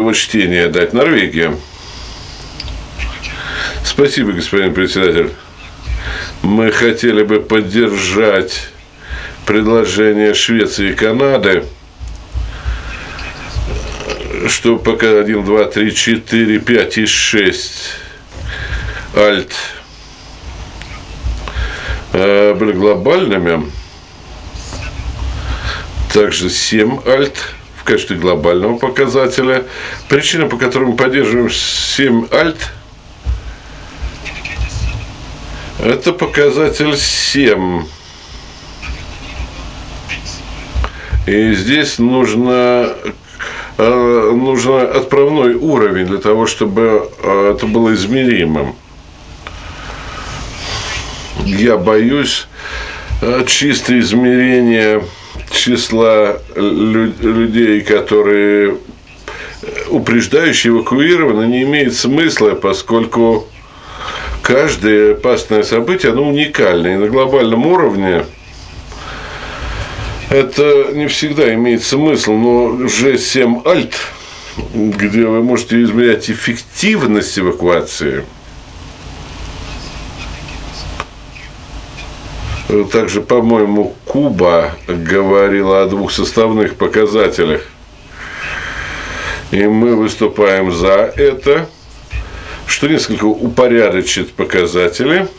чтения дать? Норвегия. Спасибо, господин председатель. Мы хотели бы поддержать предложение Швеции и Канады, что пока 1, 2, 3, 4, 5 и 6 альт были глобальными, также 7 альт в качестве глобального показателя. Причина, по которой мы поддерживаем 7 альт, это показатель 7. И здесь нужно отправной уровень для того, чтобы это было измеримым. Я боюсь, чистое измерение числа людей, которые упреждающе эвакуированы, не имеет смысла, поскольку каждое опасное событие, оно уникально. И на глобальном уровне это не всегда имеет смысл, но уже 7 альт, где вы можете измерять эффективность эвакуации. Также, по-моему, Куба говорила о 2 составных показателях. И мы выступаем за это, что несколько упорядочит показатели.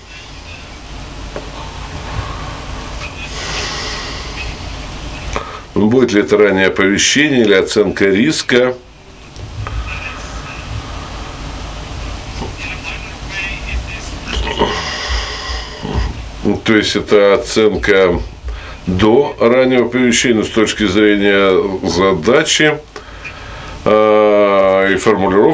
Будет ли это раннее оповещение или оценка риска? То есть, это оценка до раннего оповещения с точки зрения задачи и формулировки